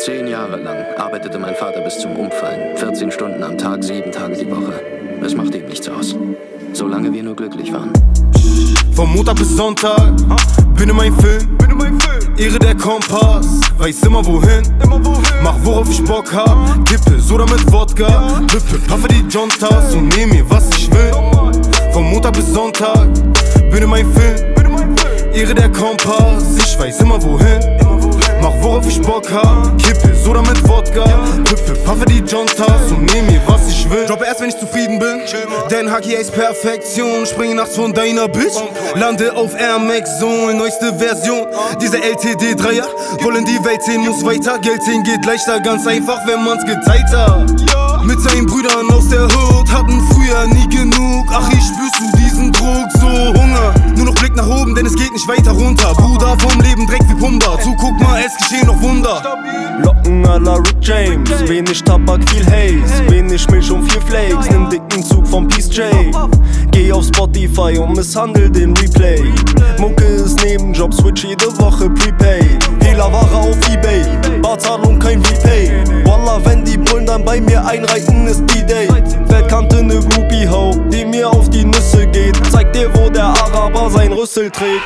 10 Jahre lang arbeitete mein Vater bis zum Umfallen. 14 Stunden am Tag, 7 Tage die Woche. Es machte ihm nichts aus. Solange wir nur glücklich waren. Von Montag bis Sonntag, bin in meinem Film. Ehre der Kompass, weiß immer wohin. Mach worauf ich Bock hab, Kippe, Soda mit Wodka. Lippe, paffe die Jontas und nehm mir was ich will. Von Montag bis Sonntag, bin in meinem Film. Ehre der Kompass, ich weiß immer wohin. Mach worauf ich Bock hab, Kippe, Soda mit Wodka. Lippe, paffe die Jontas und nehm mir was ich will. Droppe erst wenn ich zufrieden bin, denn Haki ist Perfektion. Springe nachts von deiner Bitch, lande auf Air Max Zone, neueste Version. Diese LTD-Dreier wollen die Welt sehen, muss weiter. Geld sehen geht leichter, ganz einfach, wenn man's geteilt hat. Mit seinen Brüdern aus der Hood, hatten früher nie genug. Ach, ich spürst du diesen Druck, so Hunger. Nur noch Blick nach oben, denn es geht nicht weiter runter. Bruder vom Leben, Dreck wie Pumba. Zuguck mal, es geschehen noch Wunder. Locken à la Rick James, wenig Tabak, viel Haze. Wenig Milch und viel Flakes, nimm dicken Zug vom Peace J. Geh auf Spotify und misshandel den Replay. Mucke ist Nebenjob, switch jede Woche Prepaid. Hehlerware auf Ebay, Barzahlung kein Repay. Wallah, wenn die Bullen dann bei mir einreiten, ist B-Day. Bettkante ne Groupie-Ho, die mir auf die Nüsse geht. Zeig dir, wo der Araber sein Rüssel trägt.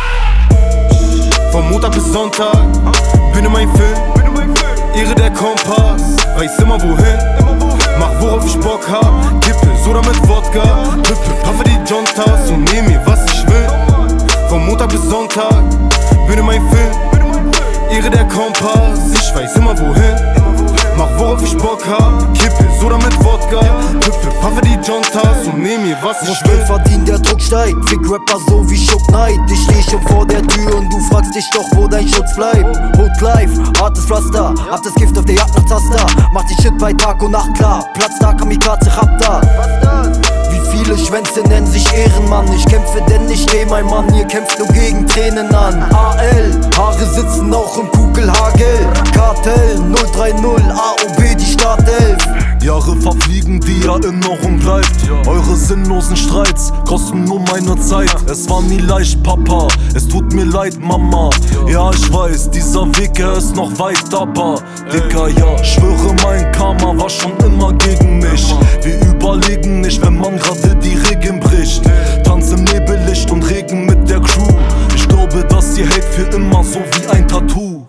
Von Montag bis Sonntag, bin in meinem Film. Ehre der Kompass, weiß immer wohin. Mach worauf ich Bock hab, Kippe, Soda mit Wodka. Lippe, paffe die Jontas und nehm mir was ich will. Von Montag bis Sonntag, bin in meinem Film. Ehre der Kompass, ich weiß immer wohin. Mach worauf ich Bock hab, Kippe, Soda mit Wodka. Lippe, paffe die Jontas und nehm mir was ich will. Geld verdienen, der Druck steigt, Fick Rapper so wie Schuck Knight. Ich steh schon vor der Tür und du fragst dich doch, wo dein Schutz bleibt. Hood Life, hartes Pflaster, hab das Gift auf der Jagd nach Taster. Mach die Shit bei Tag und Nacht klar, Platz da, Kamikaze, Raptor. Wie viele Schwänze nennen sich Ehrenmann. Ich kämpfe, denn ich steh mein Mann. Ihr kämpft nur gegen Tränen an. AL, Haare sitzen auch im Kugelhagel. Kartell 030, AOB, die Startelf. Jahre verfliegen, die Erinnerung bleibt. Eure sinnlosen Streits kosten nur meine Zeit. Es war nie leicht, Papa, es tut mir leid, Mama. Ja, ich weiß, dieser Weg, er ist noch weit, aber Dicker, ja, schwöre, mein Karma war schon immer gegen mich. Wir überlegen nicht, wenn man gerade die Regeln bricht. Tanz im Nebellicht und Regen mit der Crew. Ich glaube, dass ihr Hate für immer so wie ein Tattoo.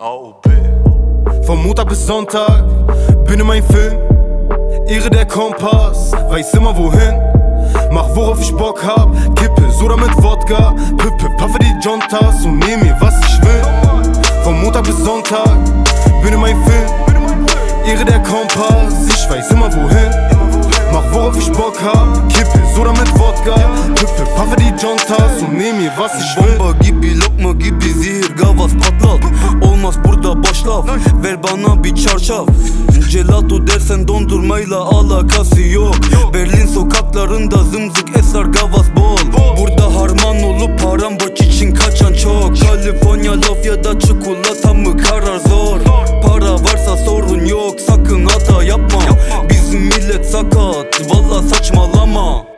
Von Montag bis Sonntag, bin in meinem Film. Ehre der Kompass, weiß immer wohin. Mach worauf ich Bock hab, Kippe, Soda mit Wodka. Pippe, paffe die Jontas und nehm mir was ich will. Von Montag bis Sonntag, bin in meinem Film. Ehre der Kompass, ich weiß immer wohin. Mach worauf ich Bock hab, Kippe, Soda mit Wodka. Pippe, paffe die Jontas und nehm mir was ich will. Bomba gibi, lokma gibi, zehir gavas patlat. Olmaz burada boş laf, ver bana bir çarşaf. Gelato dersen dondurmayla alakası yok. Berlin sokaklarında zımzık eser gavas bol. Burada harman olup paramboç için kaçan çok. Kaliforniya lof ya da çikolata mı karar zor. Para varsa sorun yok, sakın hata yapma. Bizim millet sakat, valla saçmalama.